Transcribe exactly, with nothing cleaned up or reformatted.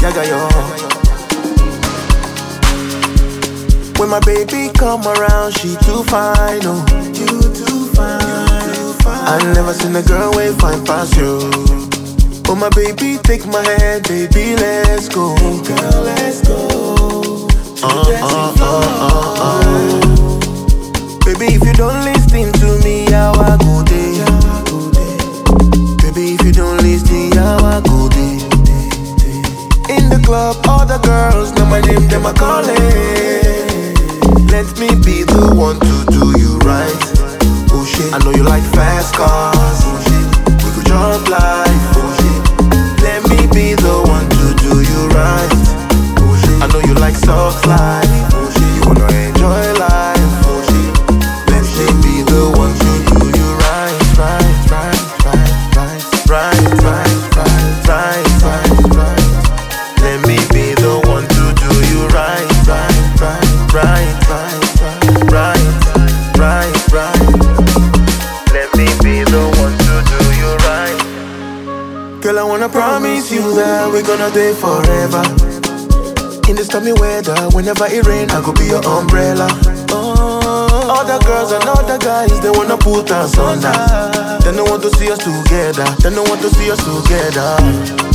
yaga yo. When my baby come around, she too fine, oh. You too fine. I never seen a girl way fine past you. Oh my baby, take my hand, baby, let's go. Girl, let's go. Uh, uh, uh, uh, uh. Baby, if you don't listen to me, how I go there? Baby, if you don't listen, how I go there? In the club, all the girls know my name, them I call it. Let me be the one to do you right. Oh shit, I know you like fast cars. Oh shit, we could jump life. Oh shit, let me be the one to do you right. Oh shit, I know you like soft life. Oh shit, you wanna enjoy life. Oh shit, let me be the one to do you right, right, right, right, right, right, right, right, right, right, right. Let me be the one to do you right, right, right, right, right, right, right, right. Let me be the one to do you right. Girl, I wanna promise you that we're gonna stay forever. In the stormy weather, whenever it rain, I could be your umbrella. Oh, all the girls and all the guys, they wanna put us under. They don't want to see us together. They don't want to see us together.